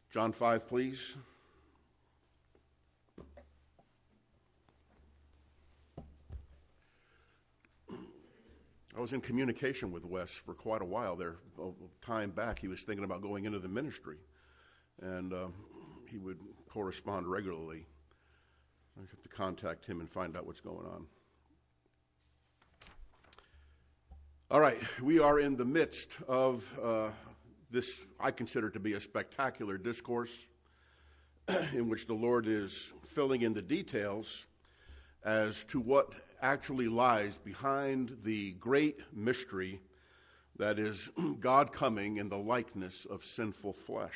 John 5, please. I was in communication with Wes for quite a while there. A time back, he was thinking about going into the ministry, and he would correspond regularly. I have to contact him and find out what's going on. All right, we are in the midst of this, I consider to be a spectacular discourse in which the Lord is filling in the details as to what actually lies behind the great mystery that is God coming in the likeness of sinful flesh.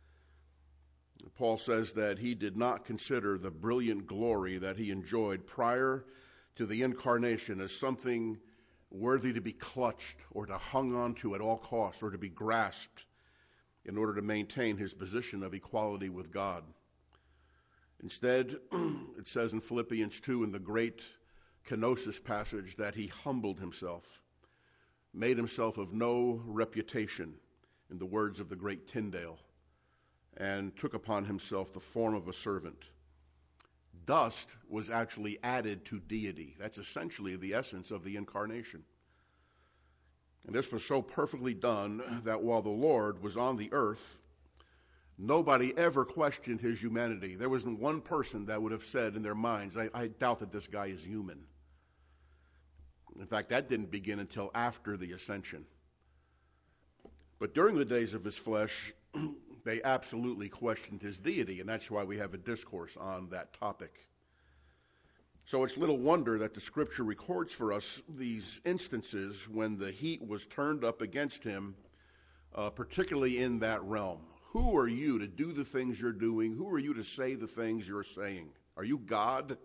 Paul says that he did not consider the brilliant glory that he enjoyed prior to the incarnation as something worthy to be clutched or to hung on to at all costs or to be grasped in order to maintain his position of equality with God. Instead, it says in Philippians 2 in the great kenosis passage that he humbled himself, made himself of no reputation, in the words of the great Tyndale, and took upon himself the form of a servant. Dust was actually added to deity. That's essentially the essence of the incarnation. And this was so perfectly done that while the Lord was on the earth, nobody ever questioned his humanity. There wasn't one person that would have said in their minds, I doubt that this guy is human. In fact, that didn't begin until after the ascension. But during the days of his flesh, they absolutely questioned his deity, and that's why we have a discourse on that topic. So it's little wonder that the Scripture records for us these instances when the heat was turned up against him, particularly in that realm. Who are you to do the things you're doing? Who are you to say the things you're saying? Are you God?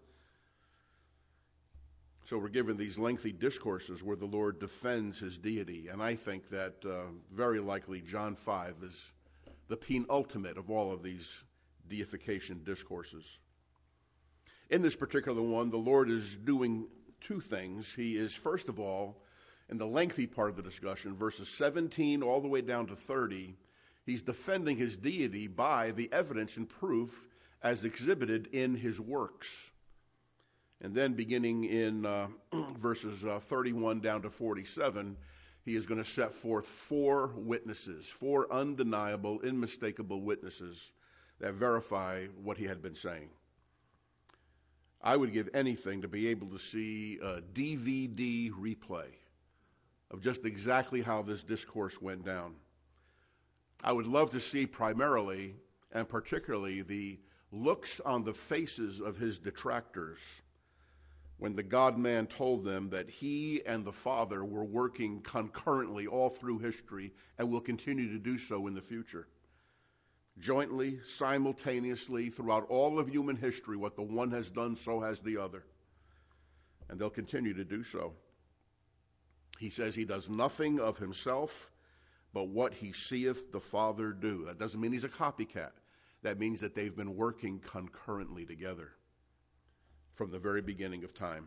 So we're given these lengthy discourses where the Lord defends his deity, and I think that very likely John 5 is the penultimate of all of these deification discourses. In this particular one, the Lord is doing two things. He is, first of all, in the lengthy part of the discussion, verses 17 all the way down to 30, he's defending his deity by the evidence and proof as exhibited in his works. And then beginning in verses 31 down to 47, he is going to set forth four witnesses, four undeniable, unmistakable witnesses that verify what he had been saying. I would give anything to be able to see a DVD replay of just exactly how this discourse went down. I would love to see primarily and particularly the looks on the faces of his detractors when the God-man told them that he and the Father were working concurrently all through history and will continue to do so in the future. Jointly, simultaneously, throughout all of human history, what the one has done, so has the other. And they'll continue to do so. He says he does nothing of himself, but what he seeth the Father do. That doesn't mean he's a copycat. That means that they've been working concurrently together from the very beginning of time.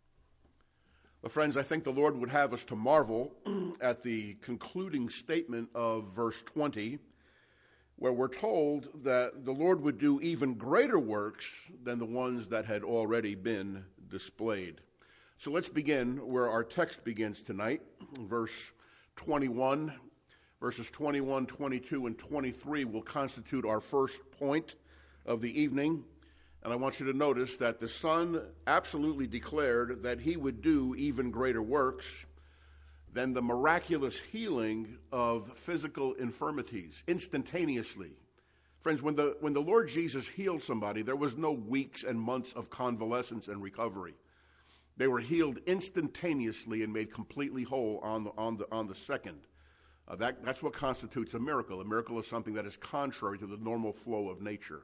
Well, friends, I think the Lord would have us to marvel at the concluding statement of verse 20, where we're told that the Lord would do even greater works than the ones that had already been displayed. So let's begin where our text begins tonight, verse 21. Verses 21, 22, and 23 will constitute our first point of the evening. And I want you to notice that the Son absolutely declared that he would do even greater works than the miraculous healing of physical infirmities instantaneously. Friends, when the Lord Jesus healed somebody, there was no weeks and months of convalescence and recovery. They were healed instantaneously and made completely whole on the second. That's what constitutes a miracle. A miracle is something that is contrary to the normal flow of nature.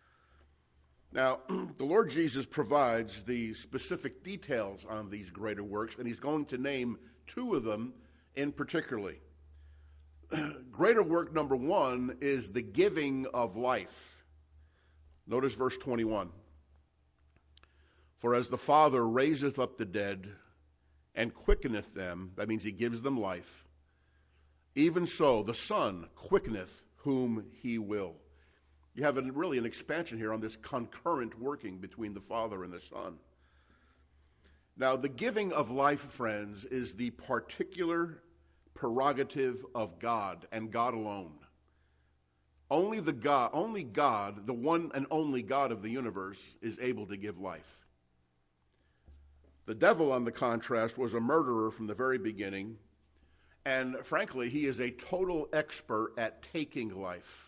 Now, the Lord Jesus provides the specific details on these greater works, and he's going to name two of them in particularly. Greater work number one is the giving of life. Notice verse 21. For as the Father raiseth up the dead and quickeneth them, that means he gives them life, even so the Son quickeneth whom he will. You have really an expansion here on this concurrent working between the Father and the Son. Now, the giving of life, friends, is the particular prerogative of God and God alone. Only God, the one and only God of the universe, is able to give life. The devil, on the contrast, was a murderer from the very beginning, and frankly, he is a total expert at taking life.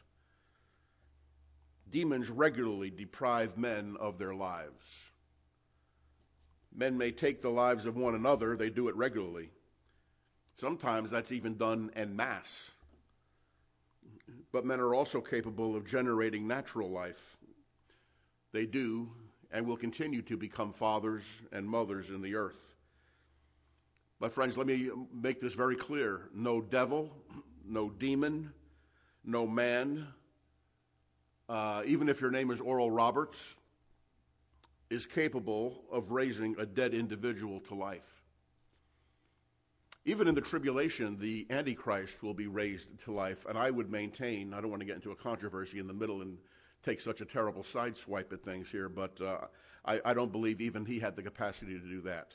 Demons regularly deprive men of their lives. Men may take the lives of one another. They do it regularly. Sometimes that's even done en masse. But men are also capable of generating natural life. They do and will continue to become fathers and mothers in the earth. But friends, let me make this very clear. No devil, no demon, no man, even if your name is Oral Roberts, is capable of raising a dead individual to life. Even in the tribulation, the Antichrist will be raised to life, and I would maintain, I don't want to get into a controversy in the middle and take such a terrible sideswipe at things here, but I don't believe even he had the capacity to do that.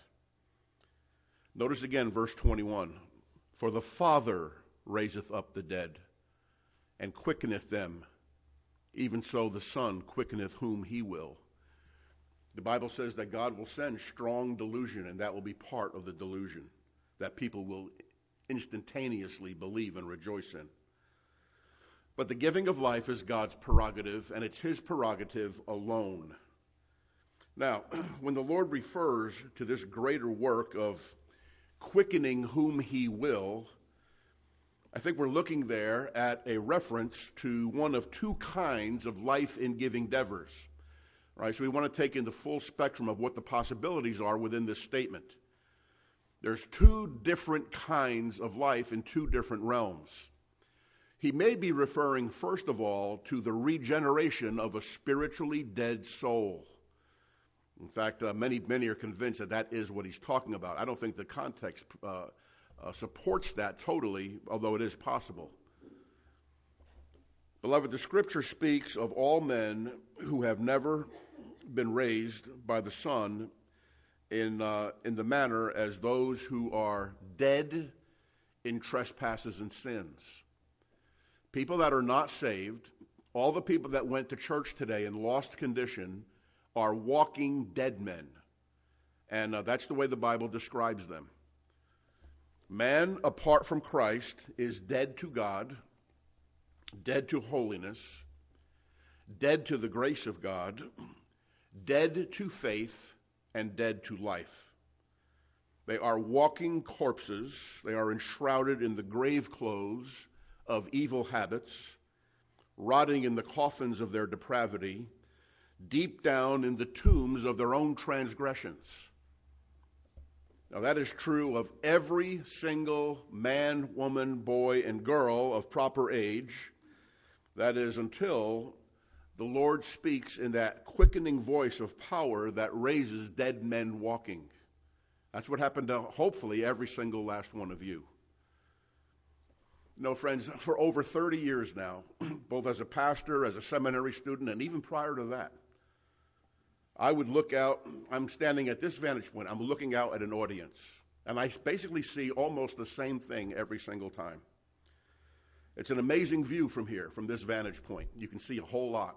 Notice again verse 21, "For the Father raiseth up the dead, and quickeneth them, even so the Son quickeneth whom he will." The Bible says that God will send strong delusion, and that will be part of the delusion that people will instantaneously believe and rejoice in. But the giving of life is God's prerogative, and it's his prerogative alone. Now, when the Lord refers to this greater work of quickening whom he will, I think we're looking there at a reference to one of two kinds of life in giving endeavors. Right? So we want to take in the full spectrum of what the possibilities are within this statement. There's two different kinds of life in two different realms. He may be referring, first of all, to the regeneration of a spiritually dead soul. In fact, many are convinced that that is what he's talking about. I don't think the context supports that totally, although it is possible. Beloved, the Scripture speaks of all men who have never been raised by the Son in the manner as those who are dead in trespasses and sins. People that are not saved, all the people that went to church today in lost condition, are walking dead men. And that's the way the Bible describes them. Man, apart from Christ, is dead to God, dead to holiness, dead to the grace of God, dead to faith, and dead to life. They are walking corpses. They are enshrouded in the grave clothes of evil habits, rotting in the coffins of their depravity, deep down in the tombs of their own transgressions. Now, that is true of every single man, woman, boy, and girl of proper age. That is until the Lord speaks in that quickening voice of power that raises dead men walking. That's what happened to hopefully every single last one of you. No, friends, for over 30 years now, both as a pastor, as a seminary student, and even prior to that, I would look out, I'm standing at this vantage point, I'm looking out at an audience, and I basically see almost the same thing every single time. It's an amazing view from here, from this vantage point. You can see a whole lot.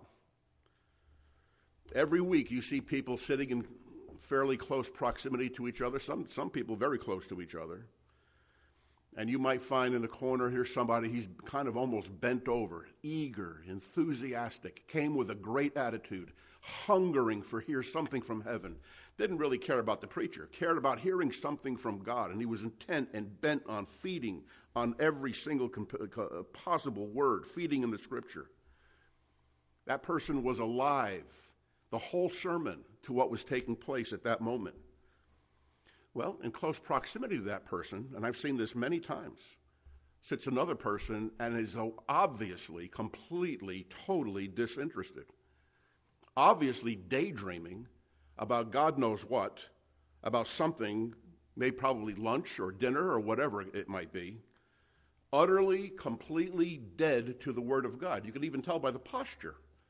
Every week you see people sitting in fairly close proximity to each other, some people very close to each other. And you might find in the corner here somebody, he's kind of almost bent over, eager, enthusiastic, came with a great attitude, hungering for hear something from heaven. Didn't really care about the preacher, cared about hearing something from God, and he was intent and bent on feeding on every single possible word, feeding in the Scripture. That person was alive, the whole sermon, to what was taking place at that moment. Well, in close proximity to that person, and I've seen this many times, sits another person and is obviously, completely, totally disinterested. Obviously daydreaming about God knows what, about something, maybe probably lunch or dinner or whatever it might be, utterly, completely dead to the Word of God. You can even tell by the posture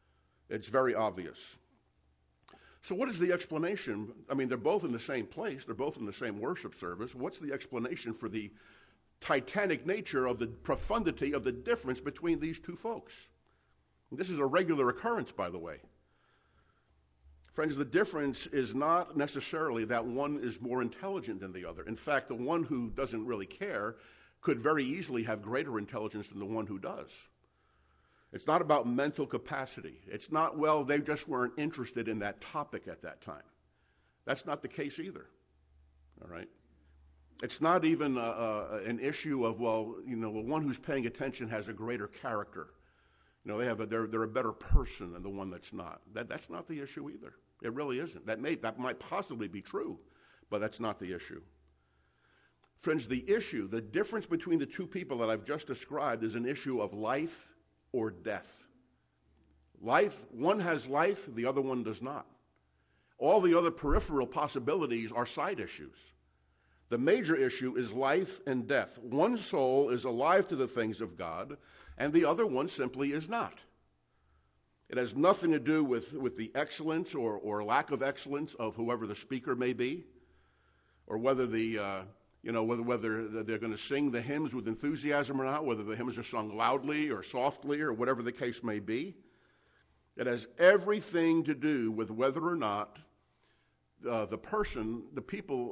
It's very obvious. So what is the explanation? I mean, they're both in the same place. They're both in the same worship service. What's the explanation for the titanic nature of the profundity of the difference between these two folks? This is a regular occurrence, by the way. Friends, the difference is not necessarily that one is more intelligent than the other. In fact, the one who doesn't really care could very easily have greater intelligence than the one who does. It's not about mental capacity. It's not, well, they just weren't interested in that topic at that time. That's not the case either, all right? It's not even an issue of, well, the one who's paying attention has a greater character. They're a better person than the one that's not. That's not the issue either. It really isn't. That might possibly be true, but that's not the issue. Friends, the difference between the two people that I've just described is an issue of life or death. Life, one has life, the other one does not. All the other peripheral possibilities are side issues. The major issue is life and death. One soul is alive to the things of God, and the other one simply is not. It has nothing to do with the excellence or lack of excellence of whoever the speaker may be, or whether whether they're going to sing the hymns with enthusiasm or not, whether the hymns are sung loudly or softly or whatever the case may be. It has everything to do with whether or not the people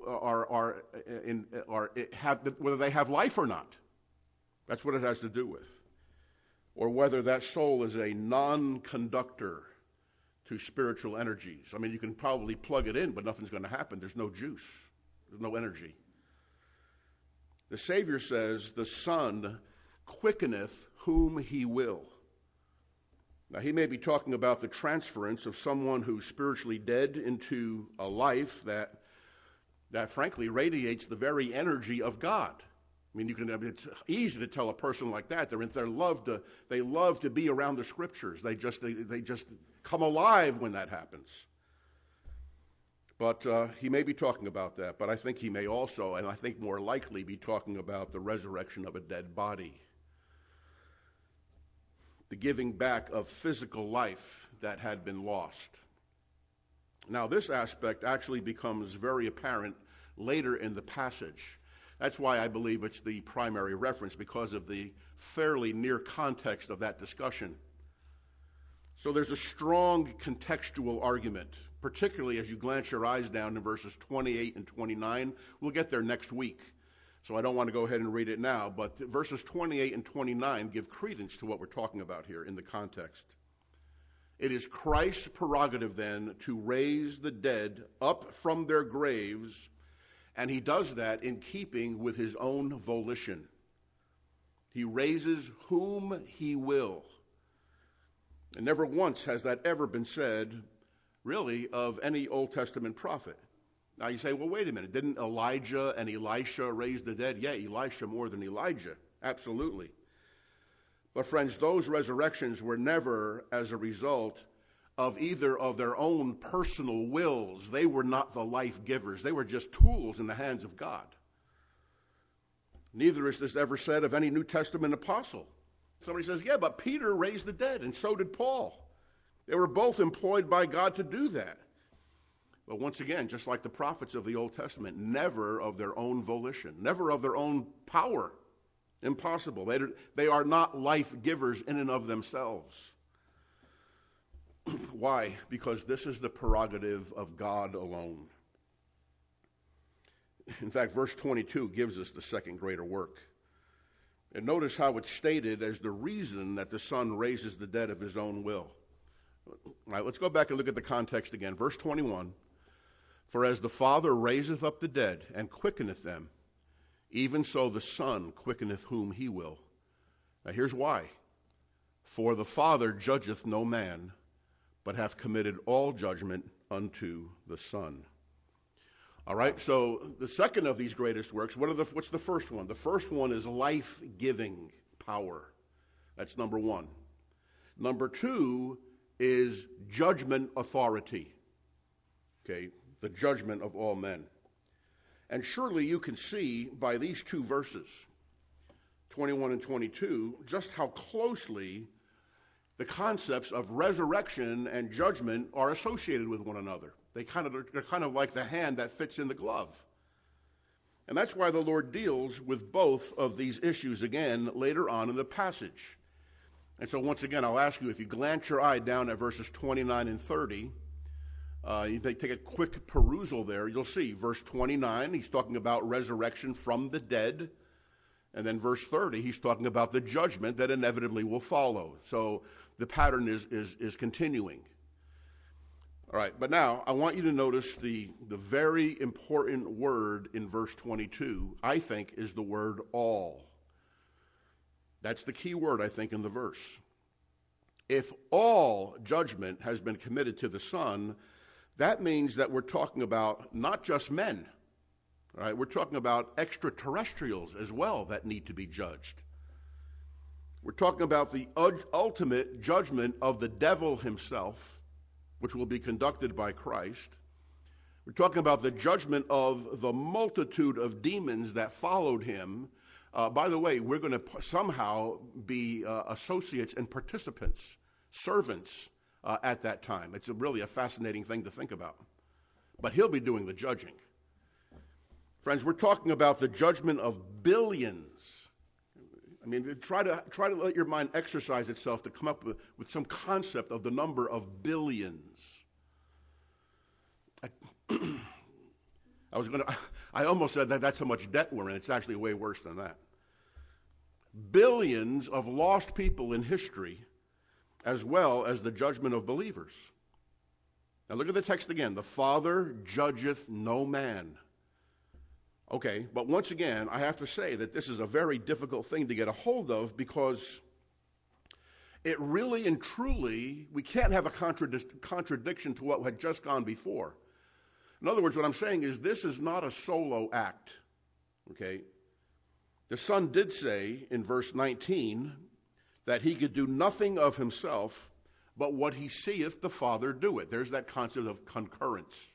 whether they have life or not. That's what it has to do with. Or whether that soul is a non-conductor to spiritual energies. I mean, you can probably plug it in, but nothing's going to happen. There's no juice. There's no energy. The Savior says, the Son quickeneth whom he will. Now, he may be talking about the transference of someone who's spiritually dead into a life that frankly radiates the very energy of God. I mean, it's easy to tell a person like that they love to be around the Scriptures. They just come alive when that happens. But he may be talking about that. But I think he may also, and I think more likely, be talking about the resurrection of a dead body, the giving back of physical life that had been lost. Now, this aspect actually becomes very apparent later in the passage. That's why I believe it's the primary reference, because of the fairly near context of that discussion. So there's a strong contextual argument, particularly as you glance your eyes down to verses 28 and 29. We'll get there next week, so I don't want to go ahead and read it now, but verses 28 and 29 give credence to what we're talking about here in the context. It is Christ's prerogative then to raise the dead up from their graves, and he does that in keeping with his own volition. He raises whom he will. And never once has that ever been said, really, of any Old Testament prophet. Now you say, well, wait a minute. Didn't Elijah and Elisha raise the dead? Yeah, Elisha more than Elijah. Absolutely. But friends, those resurrections were never as a result of either of their own personal wills. They were not the life givers. They were just tools in the hands of God. Neither is this ever said of any New Testament apostle. Somebody says, yeah, but Peter raised the dead, and so did Paul. They were both employed by God to do that. But once again, just like the prophets of the Old Testament, never of their own volition, never of their own power. Impossible. They are not life givers in and of themselves. Why? Because this is the prerogative of God alone. In fact, verse 22 gives us the second greater work. And notice how it's stated as the reason that the Son raises the dead of his own will. All right, let's go back and look at the context again. Verse 21, for as the Father raiseth up the dead and quickeneth them, even so the Son quickeneth whom he will. Now here's why. For the Father judgeth no man, but hath committed all judgment unto the Son. All right, so the second of these greatest works, what's the first one? The first one is life-giving power. That's number one. Number two is judgment authority. Okay, the judgment of all men. And surely you can see by these two verses, 21 and 22, just how closely the concepts of resurrection and judgment are associated with one another. They're kind of like the hand that fits in the glove. And that's why the Lord deals with both of these issues again later on in the passage. And so once again, I'll ask you, if you glance your eye down at verses 29 and 30, you take a quick perusal there, you'll see verse 29, he's talking about resurrection from the dead. And then verse 30, he's talking about the judgment that inevitably will follow. So the pattern is continuing. All right, but now I want you to notice the very important word in verse 22, I think, is the word all. That's the key word, I think, in the verse. If all judgment has been committed to the Son, that means that we're talking about not just men. Right? We're talking about extraterrestrials as well that need to be judged. We're talking about the ultimate judgment of the devil himself, which will be conducted by Christ. We're talking about the judgment of the multitude of demons that followed him. By the way, we're going to somehow be associates and participants, servants at that time. It's really a fascinating thing to think about. But he'll be doing the judging. Friends, we're talking about the judgment of billions. I mean, try to let your mind exercise itself to come up with some concept of the number of billions. I almost said that's how much debt we're in. It's actually way worse than that. Billions of lost people in history, as well as the judgment of believers. Now look at the text again. The Father judgeth no man. Okay, but once again, I have to say that this is a very difficult thing to get a hold of, because it really and truly, we can't have a contradiction to what had just gone before. In other words, what I'm saying is this is not a solo act, okay? The Son did say in verse 19 that he could do nothing of himself, but what he seeth the Father do it. There's that concept of concurrence.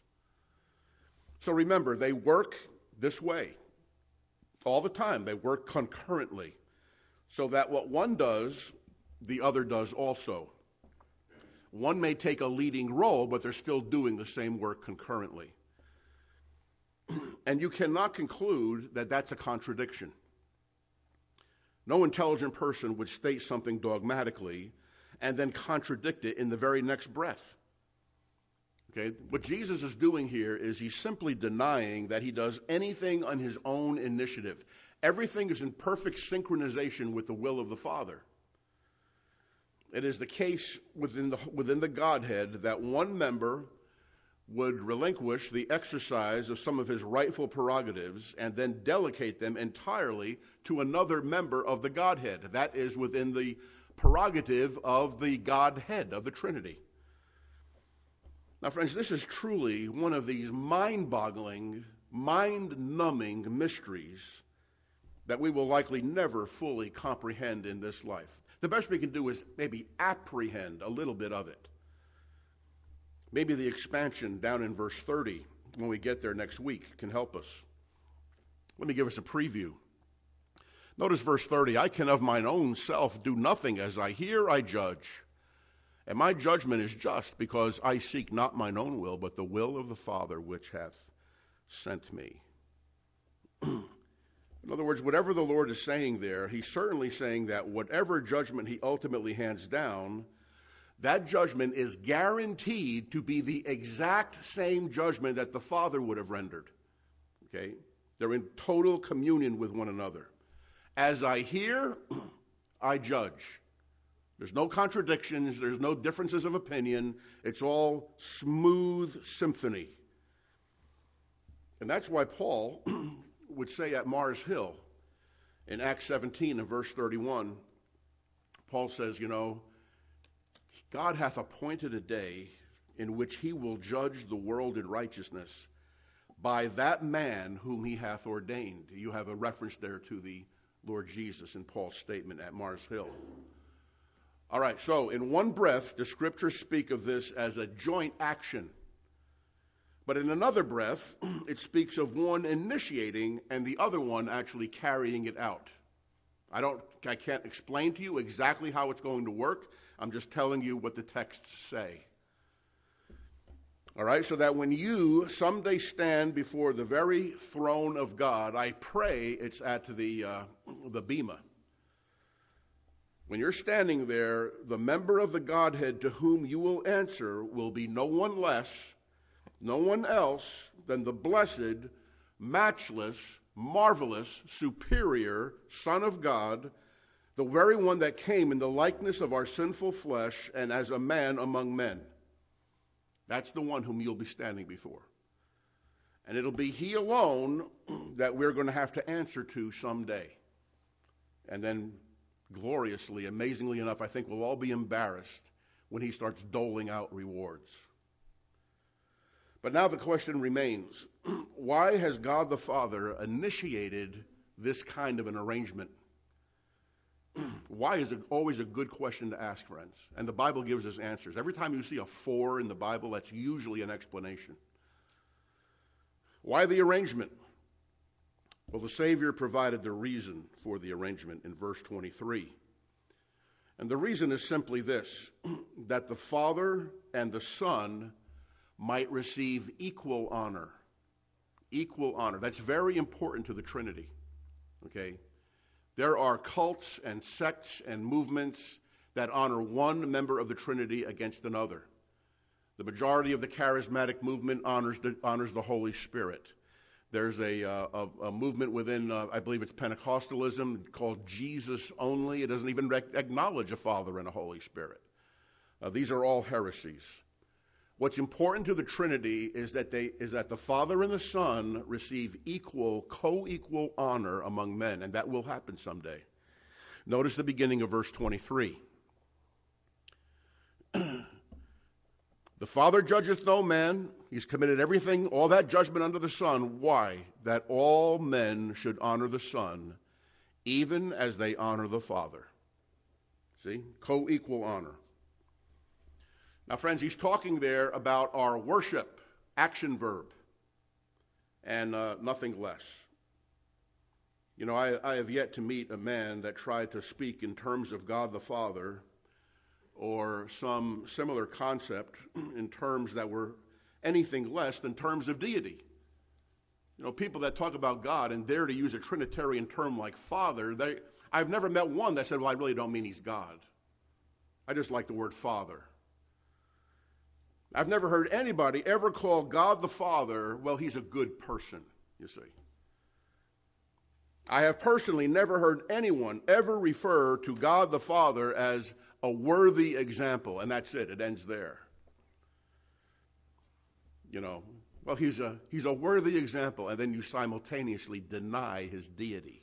So remember, they work this way all the time. They work concurrently, so that what one does, the other does also. One may take a leading role, but they're still doing the same work concurrently. And you cannot conclude that that's a contradiction. No intelligent person would state something dogmatically and then contradict it in the very next breath. Okay, what Jesus is doing here is he's simply denying that he does anything on his own initiative. Everything is in perfect synchronization with the will of the Father. It is the case within the Godhead that one member would relinquish the exercise of some of his rightful prerogatives and then delegate them entirely to another member of the Godhead. That is within the prerogative of the Godhead, of the Trinity. Now, friends, this is truly one of these mind-boggling, mind-numbing mysteries that we will likely never fully comprehend in this life. The best we can do is maybe apprehend a little bit of it. Maybe the expansion down in verse 30, when we get there next week, can help us. Let me give us a preview. Notice verse 30, I can of mine own self do nothing. As I hear, I judge. And my judgment is just, because I seek not mine own will, but the will of the Father which hath sent me. In other words, whatever the Lord is saying there, he's certainly saying that whatever judgment he ultimately hands down, that judgment is guaranteed to be the exact same judgment that the Father would have rendered. Okay? They're in total communion with one another. As I hear, I judge. There's no contradictions. There's no differences of opinion. It's all smooth symphony. And that's why Paul would say at Mars Hill in Acts 17 and verse 31, Paul says, God hath appointed a day in which he will judge the world in righteousness by that man whom he hath ordained. You have a reference there to the Lord Jesus in Paul's statement at Mars Hill. All right, so in one breath, the scriptures speak of this as a joint action. But in another breath, it speaks of one initiating and the other one actually carrying it out. I can't explain to you exactly how it's going to work. I'm just telling you what the texts say. All right, so that when you someday stand before the very throne of God, I pray it's at the bema. When you're standing there, the member of the Godhead to whom you will answer will be no one less, no one else than the blessed, matchless, marvelous, superior Son of God, the very one that came in the likeness of our sinful flesh and as a man among men. That's the one whom you'll be standing before. And it'll be he alone that we're going to have to answer to someday. And then gloriously, amazingly enough, I think we'll all be embarrassed when he starts doling out rewards. But now the question remains, why has God the Father initiated this kind of an arrangement? Why is it always a good question to ask, friends? And the Bible gives us answers. Every time you see a for in the Bible, that's usually an explanation. Why the arrangement? Well, the Savior provided the reason for the arrangement in verse 23. And the reason is simply this, that the Father and the Son might receive equal honor. Equal honor. That's very important to the Trinity. Okay? There are cults and sects and movements that honor one member of the Trinity against another. The majority of the charismatic movement honors the Holy Spirit. There's a movement within, I believe it's Pentecostalism, called Jesus only. It doesn't even acknowledge a Father and a Holy Spirit. These are all heresies. What's important to the Trinity is that the Father and the Son receive co-equal honor among men, and that will happen someday. Notice the beginning of verse 23. The Father judgeth no man. He's committed everything, all that judgment under the sun. Why? That all men should honor the Son, even as they honor the Father. See? Co-equal honor. Now, friends, he's talking there about our worship, action verb, and nothing less. You know, I have yet to meet a man that tried to speak in terms of God the Father or some similar concept in terms that were anything less than terms of deity. You know, people that talk about God and dare to use a Trinitarian term like Father, I've never met one that said, well, I really don't mean he's God. I just like the word Father. I've never heard anybody ever call God the Father, well, he's a good person, you see. I have personally never heard anyone ever refer to God the Father as a worthy example, and that's it. It ends there. You know, well, he's a worthy example, and then you simultaneously deny his deity.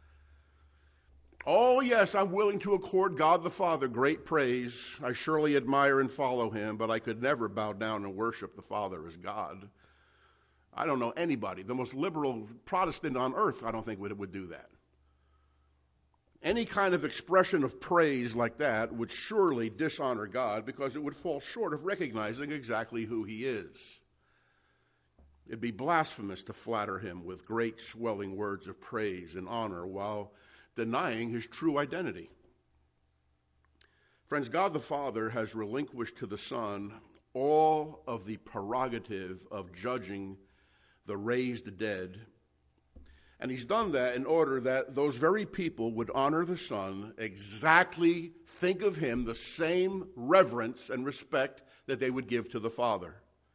Oh, yes, I'm willing to accord God the Father great praise. I surely admire and follow him, but I could never bow down and worship the Father as God. I don't know anybody, the most liberal Protestant on earth, I don't think would do that. Any kind of expression of praise like that would surely dishonor God because it would fall short of recognizing exactly who he is. It'd be blasphemous to flatter him with great swelling words of praise and honor while denying his true identity. Friends, God the Father has relinquished to the Son all of the prerogative of judging the raised dead. And he's done that in order that those very people would honor the Son, exactly think of him the same reverence and respect that they would give to the Father.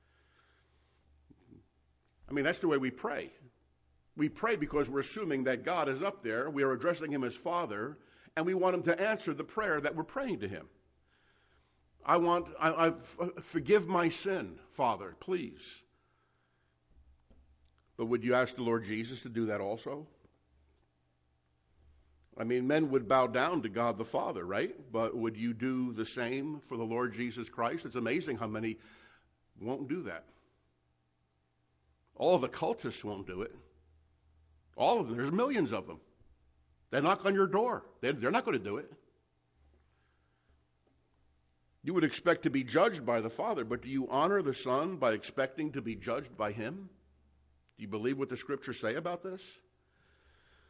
I mean, that's the way we pray. We pray because we're assuming that God is up there, we are addressing him as Father, and we want him to answer the prayer that we're praying to him. Forgive my sin, Father, please. But would you ask the Lord Jesus to do that also? I mean, men would bow down to God the Father, right? But would you do the same for the Lord Jesus Christ? It's amazing how many won't do that. All the cultists won't do it. All of them. There's millions of them. They knock on your door. They're not going to do it. You would expect to be judged by the Father, but do you honor the Son by expecting to be judged by him? Do you believe what the Scriptures say about this?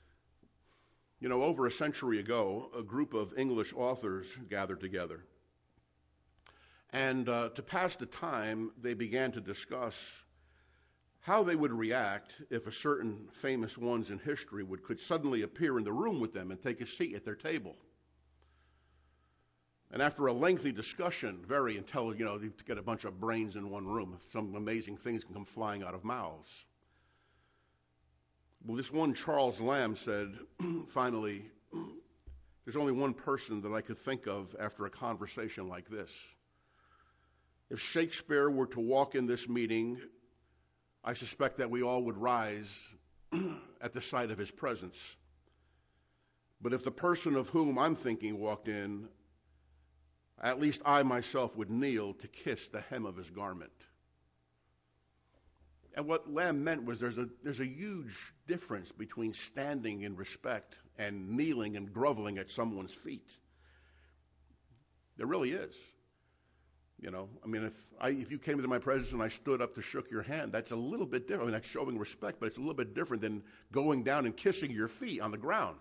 You know, over a century ago, a group of English authors gathered together. And to pass the time, they began to discuss how they would react if a certain famous ones in history could suddenly appear in the room with them and take a seat at their table. And after a lengthy discussion, very intelligent, you get a bunch of brains in one room, some amazing things can come flying out of mouths. Well, this one Charles Lamb said, finally, there's only one person that I could think of after a conversation like this. If Shakespeare were to walk in this meeting, I suspect that we all would rise at the sight of his presence. But if the person of whom I'm thinking walked in, at least I myself would kneel to kiss the hem of his garment. And what Lamb meant was there's a huge difference between standing in respect and kneeling and groveling at someone's feet. There really is. If you came into my presence and I stood up to shook your hand, that's a little bit different. That's showing respect, but it's a little bit different than going down and kissing your feet on the ground.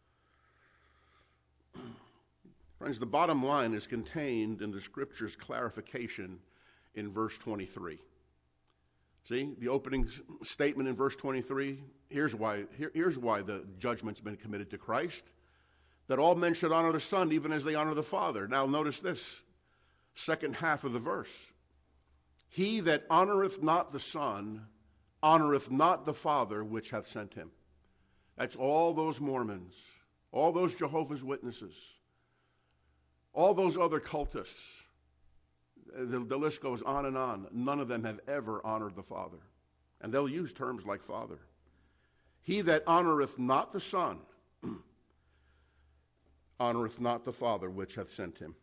Friends, the bottom line is contained in the Scripture's clarification in verse 23. See, the opening statement in verse 23, here's why the judgment's been committed to Christ, that all men should honor the Son even as they honor the Father. Now notice this, second half of the verse. He that honoreth not the Son honoreth not the Father which hath sent him. That's all those Mormons, all those Jehovah's Witnesses, all those other cultists. The list goes on and on. None of them have ever honored the Father. And they'll use terms like Father. He that honoreth not the Son honoreth not the Father which hath sent him.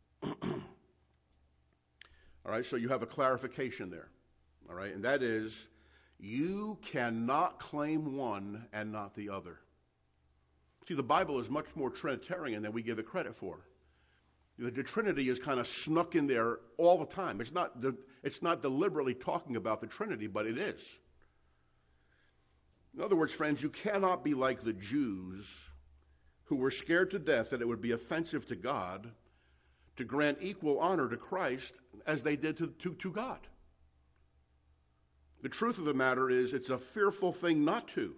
All right, so you have a clarification there. All right, and that is, you cannot claim one and not the other. See, the Bible is much more Trinitarian than we give it credit for. The Trinity is kind of snuck in there all the time. It's not deliberately talking about the Trinity, but it is. In other words, friends, you cannot be like the Jews who were scared to death that it would be offensive to God to grant equal honor to Christ as they did to God. The truth of the matter is it's a fearful thing not to.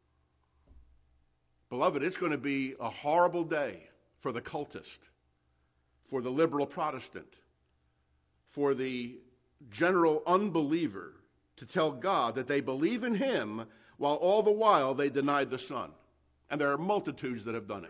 Beloved, it's going to be a horrible day for the cultist, for the liberal Protestant, for the general unbeliever to tell God that they believe in him while all the while they denied the Son. And there are multitudes that have done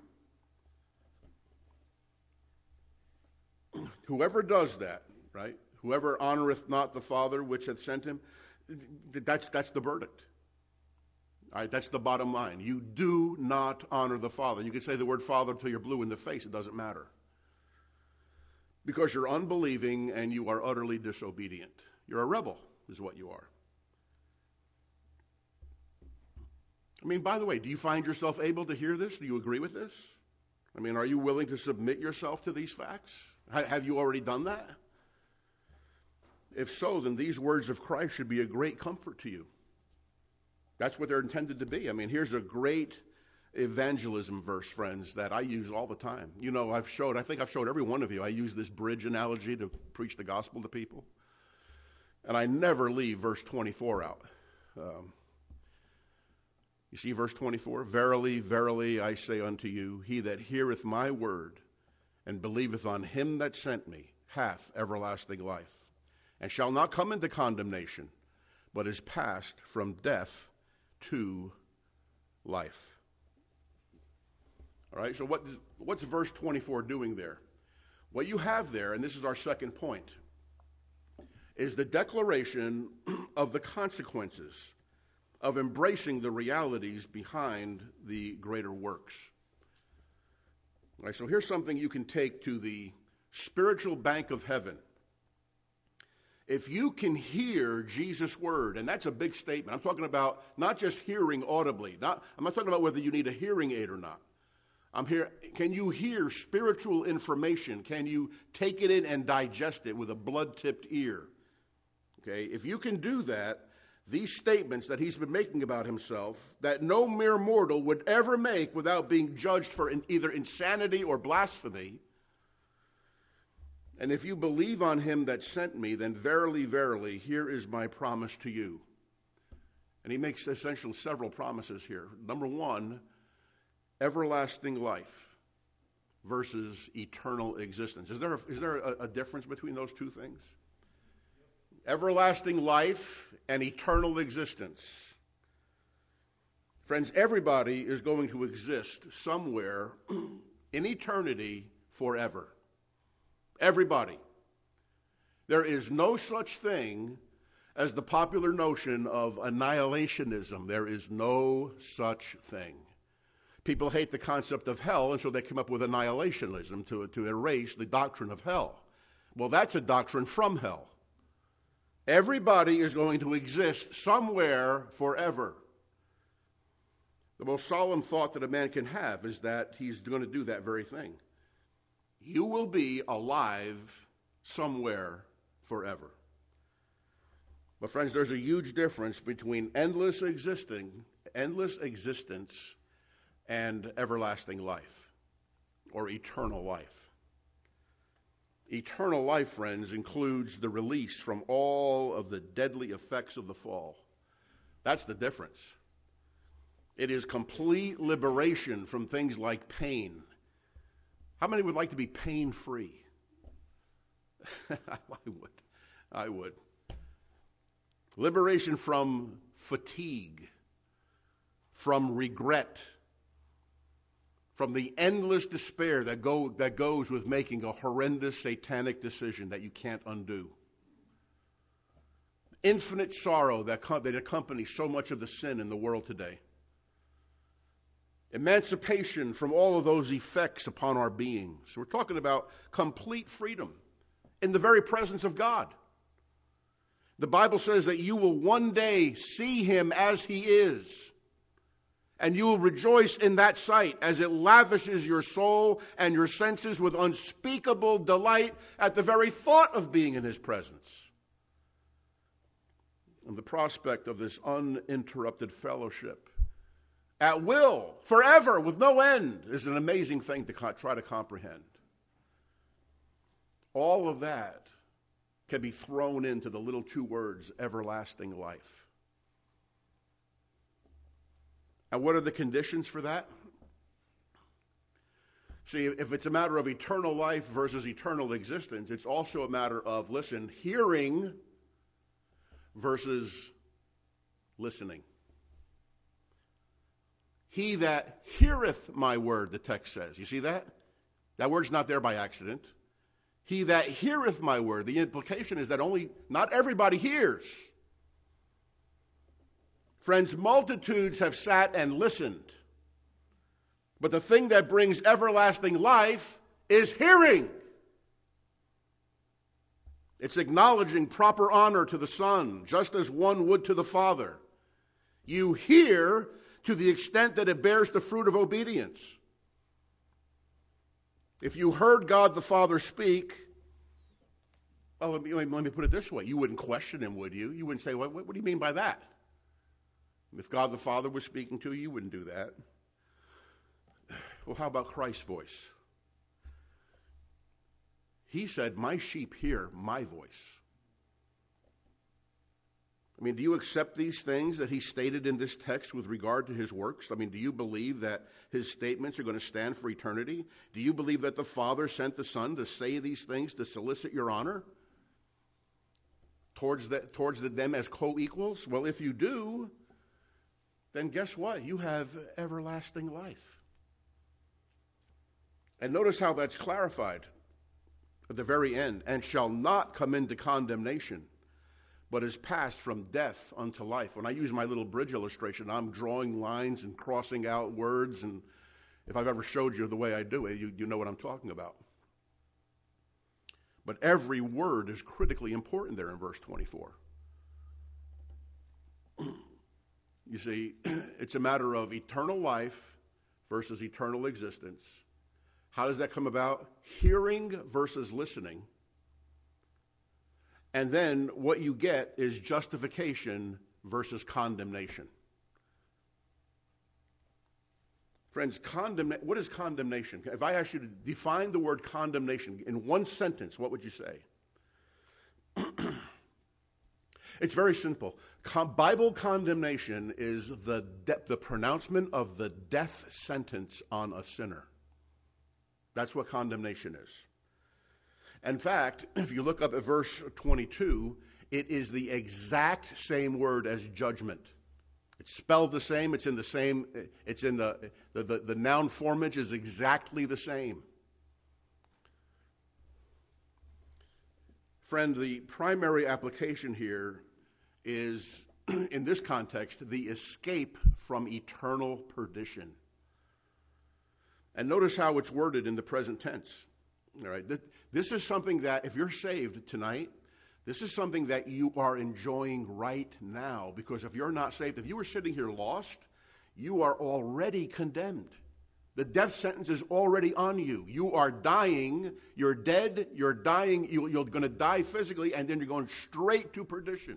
it. Whoever does that, right? Whoever honoreth not the Father which hath sent him, that's the verdict. All right, that's the bottom line. You do not honor the Father. You can say the word Father until you're blue in the face. It doesn't matter. Because you're unbelieving and you are utterly disobedient. You're a rebel, is what you are. I mean, by the way, do you find yourself able to hear this? Do you agree with this? I mean, are you willing to submit yourself to these facts? Have you already done that? If so, then these words of Christ should be a great comfort to you. That's what they're intended to be. I mean, here's a great evangelism verse, friends, that I use all the time. I think I've showed every one of you. I use this bridge analogy to preach the gospel to people. And I never leave verse 24 out. You see verse 24? Verily, verily, I say unto you, he that heareth my word and believeth on him that sent me hath everlasting life, and shall not come into condemnation, but is passed from death to life. All right, so what's verse 24 doing there? What you have there, and this is our second point, is the declaration of the consequences of embracing the realities behind the greater works. All right, so here's something you can take to the spiritual bank of heaven. If you can hear Jesus' word, and that's a big statement. I'm talking about not just hearing audibly. I'm not talking about whether you need a hearing aid or not. Can you hear spiritual information? Can you take it in and digest it with a blood-tipped ear? Okay, if you can do that, these statements that he's been making about himself, that no mere mortal would ever make without being judged for either insanity or blasphemy, And if you believe on him that sent me, then verily, verily, here is my promise to you. And he makes essentially several promises here. Number one, everlasting life versus eternal existence. Is there a difference between those two things? Everlasting life and eternal existence. Friends, everybody is going to exist somewhere in eternity forever. Everybody. There is no such thing as the popular notion of annihilationism. There is no such thing. People hate the concept of hell, and so they come up with annihilationism to erase the doctrine of hell. Well, that's a doctrine from hell. Everybody is going to exist somewhere forever. The most solemn thought that a man can have is that he's going to do that very thing. You will be alive somewhere forever. But friends, there's a huge difference between endless existence, and everlasting life, or eternal life. Eternal life, friends, includes the release from all of the deadly effects of the fall. That's the difference. It is complete liberation from things like pain. How many would like to be pain-free? I would. Liberation from fatigue, from regret, from the endless despair that goes with making a horrendous satanic decision that you can't undo. Infinite sorrow that accompanies so much of the sin in the world today. Emancipation from all of those effects upon our beings. We're talking about complete freedom in the very presence of God. The Bible says that you will one day see him as he is. And you will rejoice in that sight as it lavishes your soul and your senses with unspeakable delight at the very thought of being in his presence. And the prospect of this uninterrupted fellowship at will, forever, with no end, is an amazing thing to try to comprehend. All of that can be thrown into the little two words, everlasting life. And what are the conditions for that? See, if it's a matter of eternal life versus eternal existence, it's also a matter of, hearing versus listening. He that heareth my word, the text says. You see that? That word's not there by accident. He that heareth my word. The implication is that not everybody hears. Friends, multitudes have sat and listened. But the thing that brings everlasting life is hearing. It's acknowledging proper honor to the Son, just as one would to the Father. You hear to the extent that it bears the fruit of obedience. If you heard God the Father speak, well, let me put it this way. You wouldn't question him, would you? You wouldn't say, what do you mean by that? If God the Father was speaking to you, you wouldn't do that. Well, how about Christ's voice? He said, my sheep hear my voice. I mean, do you accept these things that he stated in this text with regard to his works? I mean, do you believe that his statements are going to stand for eternity? Do you believe that the Father sent the Son to say these things to solicit your honor towards them as co-equals? Well, if you do, then guess what? You have everlasting life. And notice how that's clarified at the very end. And shall not come into condemnation, but is passed from death unto life. When I use my little bridge illustration, I'm drawing lines and crossing out words, and if I've ever showed you the way I do it, you know what I'm talking about. But every word is critically important there in verse 24. You see, it's a matter of eternal life versus eternal existence. How does that come about? Hearing versus listening. And then what you get is justification versus condemnation. Friends, what is condemnation? If I asked you to define the word condemnation in one sentence, what would you say? It's very simple. Bible condemnation is the pronouncement of the death sentence on a sinner. That's what condemnation is. In fact, if you look up at verse 22, it is the exact same word as judgment. It's spelled the same. It's in the noun formage is exactly the same. Friend, the primary application here is, in this context, the escape from eternal perdition. And notice how it's worded in the present tense. All right, this is something that, if you're saved tonight, this is something that you are enjoying right now. Because if you're not saved, if you were sitting here lost, you are already condemned. The death sentence is already on you. You are dying. You're dead. You're dying. You're going to die physically, and then you're going straight to perdition.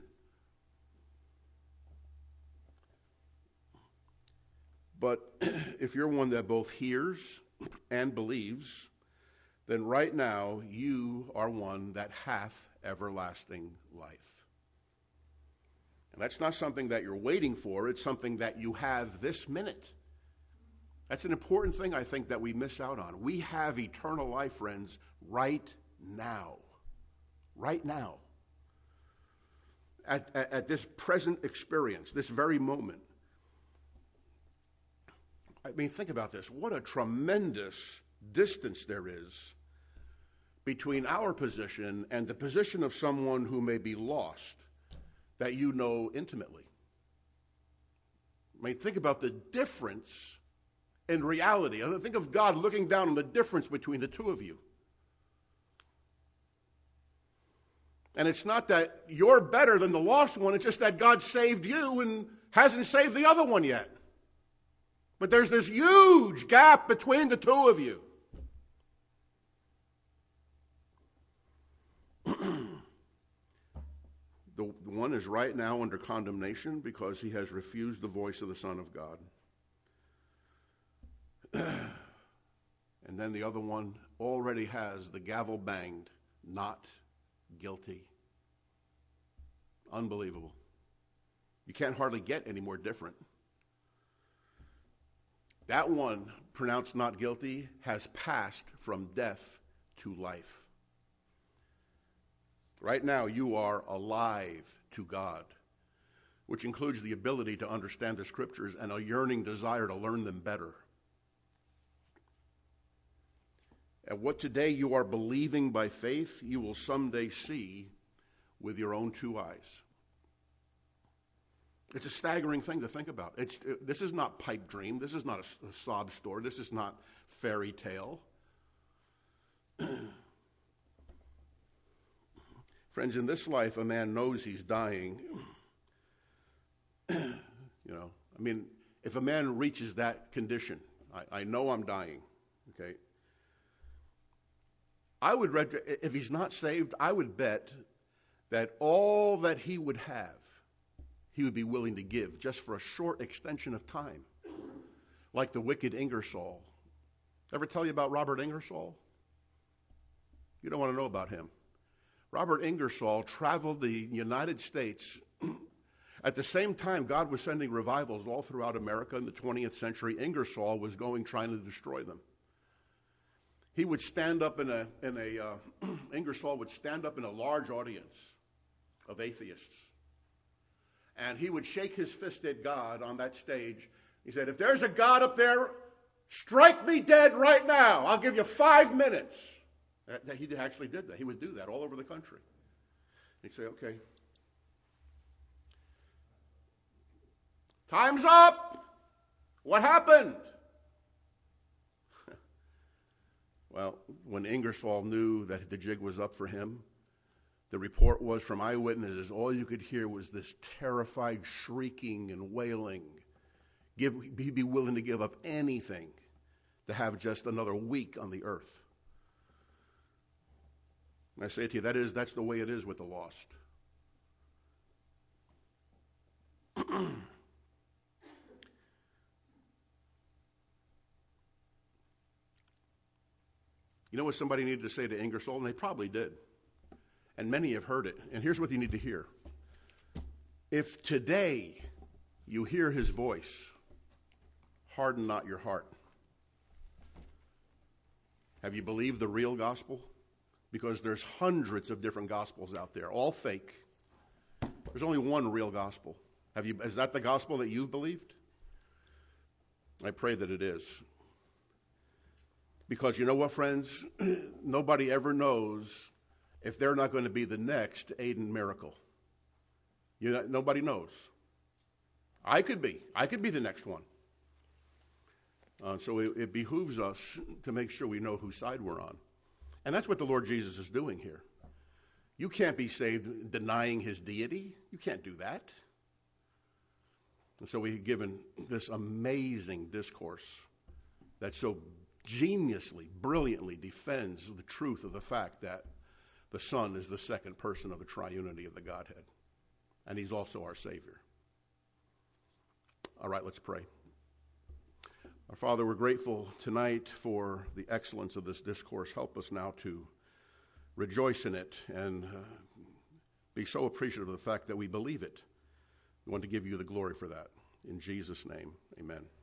But if you're one that both hears and believes, then right now you are one that hath everlasting life. And that's not something that you're waiting for. It's something that you have this minute. That's an important thing, I think, that we miss out on. We have eternal life, friends, right now. Right now. At this present experience, this very moment. I mean, think about this. What a tremendous distance there is between our position and the position of someone who may be lost that you know intimately. I mean, think about the difference in reality. Think of God looking down on the difference between the two of you. And it's not that you're better than the lost one, it's just that God saved you and hasn't saved the other one yet. But there's this huge gap between the two of you. The one is right now under condemnation because he has refused the voice of the Son of God. And then the other one already has the gavel banged, not guilty. Unbelievable. You can't hardly get any more different. That one, pronounced not guilty, has passed from death to life. Right now, you are alive to God, which includes the ability to understand the Scriptures and a yearning desire to learn them better. And what today you are believing by faith, you will someday see with your own two eyes. It's a staggering thing to think about. This is not pipe dream. This is not a sob story. This is not fairy tale. Friends, in this life, a man knows he's dying. If a man reaches that condition, I know I'm dying, okay? If he's not saved, I would bet that all that he would have, he would be willing to give just for a short extension of time. Like the wicked Ingersoll. Ever tell you about Robert Ingersoll? You don't want to know about him. Robert Ingersoll traveled the United States. At the same time, God was sending revivals all throughout America in the 20th century. Ingersoll was trying to destroy them. He would stand up Ingersoll would stand up in a large audience of atheists. And he would shake his fist at God on that stage. He said, if there's a God up there, strike me dead right now. I'll give you 5 minutes. He actually did that. He would do that all over the country. He'd say, okay. Time's up. What happened? Well, when Ingersoll knew that the jig was up for him, the report was from eyewitnesses, all you could hear was this terrified shrieking and wailing. He'd be willing to give up anything to have just another week on the earth. And I say to you, that's the way it is with the lost. You know what somebody needed to say to Ingersoll? And they probably did. And many have heard it. And here's what you need to hear. If today you hear his voice, harden not your heart. Have you believed the real gospel? Because there's hundreds of different gospels out there, all fake. There's only one real gospel. Is that the gospel that you've believed? I pray that it is. Because you know what, friends? Nobody ever knows if they're not going to be the next Aiden Miracle. Nobody knows. I could be the next one. So it behooves us to make sure we know whose side we're on. And that's what the Lord Jesus is doing here. You can't be saved denying his deity. You can't do that. And so we've given this amazing discourse that so geniusly, brilliantly defends the truth of the fact that the Son is the second person of the triunity of the Godhead. And he's also our Savior. All right, let's pray. Our Father, we're grateful tonight for the excellence of this discourse. Help us now to rejoice in it and be so appreciative of the fact that we believe it. We want to give you the glory for that. In Jesus' name, amen.